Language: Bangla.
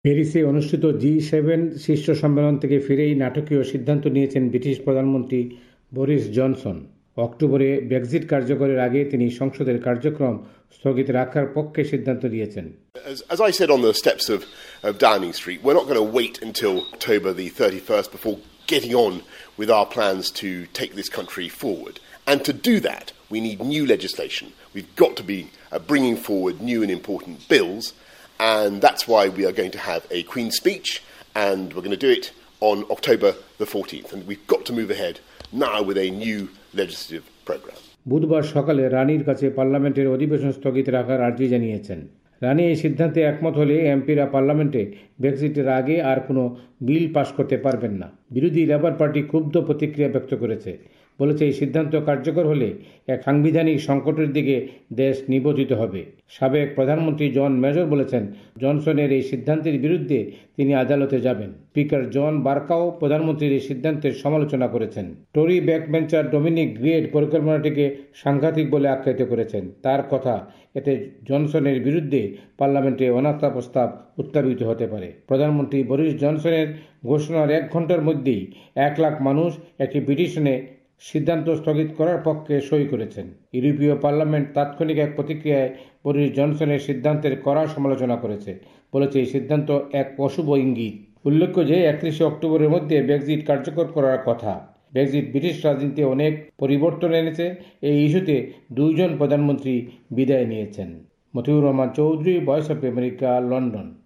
প্যারিসে অনুষ্ঠিত জি7 শীর্ষ সম্মেলন থেকে ফিরেই নাটকীয় সিদ্ধান্ত নিয়েছেন ব্রিটিশ প্রধানমন্ত্রী বরিস জনসন। অক্টোবরে ব্রেক্সিট কার্যকরের আগে তিনি সংসদের কার্যক্রম স্থগিত রাখার পক্ষে সিদ্ধান্ত নিয়েছেন। As I said on the steps of Downing Street, we're not going to wait until October the 31st before getting on with our plans to take this country forward. And to do that, we need new legislation. We've got to be bringing forward new and important bills. And that's why we are going to have a Queen's speech, and we're going to do it on October the 14th. And we've got to move ahead now with a new legislative programme. বুধবার সকালে রানীর কাছে পার্লামেন্টের অধিবেশন স্থগিত রাখার আর্জি জানিয়েছেন। রানী এই সিদ্ধান্তে একমত হলে এমপিরা পার্লামেন্টে ব্রেক্সিটের আগে আর কোনো বিল পাশ করতে পারবেন না। বিরোধী লেবার পার্টি ক্ষুব্ধ প্রতিক্রিয়া ব্যক্ত করেছে, বলেছে এই সিদ্ধান্ত কার্যকর হলে এক সাংবিধানিক সংকটের দিকে দেশ নিবদ্ধিত হবে। সাবেক প্রধানমন্ত্রী জন মেজর বলেছেন, জনসনের এই সিদ্ধান্তের বিরুদ্ধে তিনি আদালতে যাবেন। স্পিকার জন বারকাও প্রধানমন্ত্রীর এই সিদ্ধান্তের সমালোচনা করেছেন। টরি ব্যাকবেঞ্চার ডমিনিক গ্রেড পরিকল্পনাটিকে সাংঘাতিক বলে আখ্যায়িত করেছেন। তার কথা, এতে জনসনের বিরুদ্ধে পার্লামেন্টে অনাস্থা প্রস্তাব উত্থাপিত হতে পারে। প্রধানমন্ত্রী বরিস জনসনের ঘোষণার 1 ঘন্টার মধ্যেই 1 লাখ মানুষ একটি পিটিশনে সিদ্ধান্ত স্থগিত করার পক্ষে সই করেছেন। ইউরোপীয় পার্লামেন্ট তাৎক্ষণিক এক প্রতিক্রিয়ায় বরিস জনসনের সিদ্ধান্তের কড়া সমালোচনা করেছে, বলেছে এই সিদ্ধান্ত এক অশুভ ইঙ্গিত। উল্লেখ্য যে 31 অক্টোবরের মধ্যে ব্রেক্সিট কার্যকর করার কথা। ব্রেক্সিট ব্রিটিশ রাজনীতিতে অনেক পরিবর্তন এনেছে। এই ইস্যুতে 2 জন প্রধানমন্ত্রী বিদায় নিয়েছেন। Motiur Rahman Chowdhury, Voice of America, London.